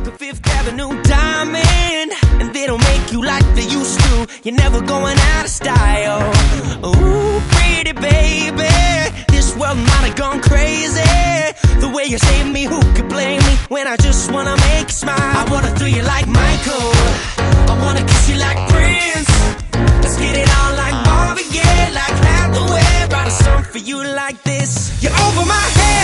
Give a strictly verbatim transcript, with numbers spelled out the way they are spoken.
a Fifth Avenue diamond, and they don't make you like they used to. You're never going out of style. Ooh, pretty baby, this world might have gone crazy. The way you saved me, who could blame me when I just wanna make you smile? I wanna do you like Michael, I wanna kiss you like Prince. Let's get it on like Marvin Gaye, like Hathaway. Write a song for you like this. You're over my head.